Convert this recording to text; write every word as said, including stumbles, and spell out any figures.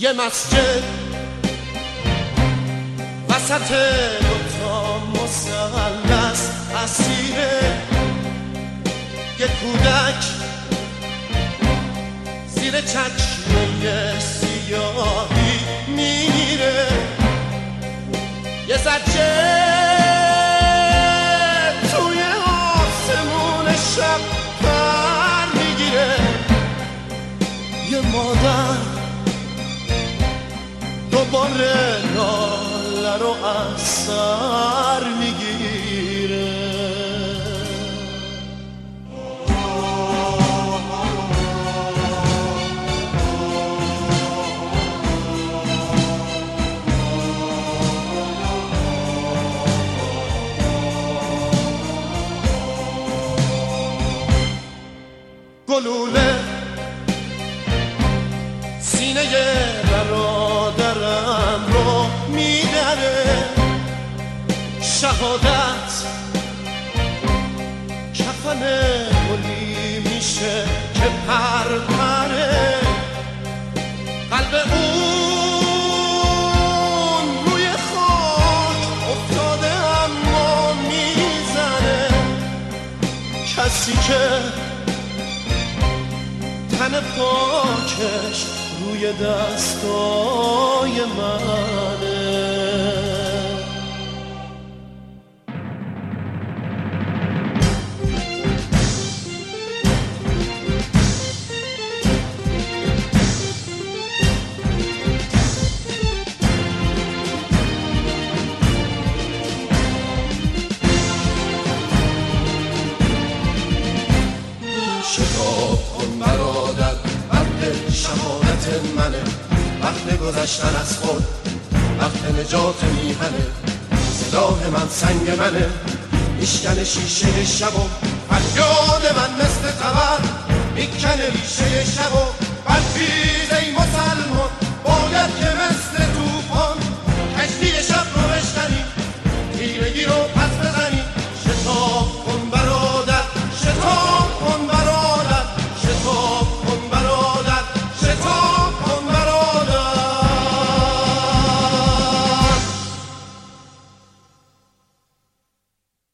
یه مسجد وسط دوتا مثلث اسیره، یه کودک زیر چکمه سیاهی میره، یه زجه توی آسمون شب پر میگیره، یه مادر دوباره ناله رو از سر میگیره. گلوله سینه برادرم رو میدره، شهادت کفن گلی میشه که پر پره، قلب اون روی خاک افتاده اما میزنه، کسی که تن پاکش روی دستای منه. شتاب کن برادر، وقت شهادت منه، وقت گذشتن از خود، وقت نجات میهنه، سلاح من سنگ منه، میشکنه شیشه شب و فریاد من مثل تبر میکنه ریشه شب و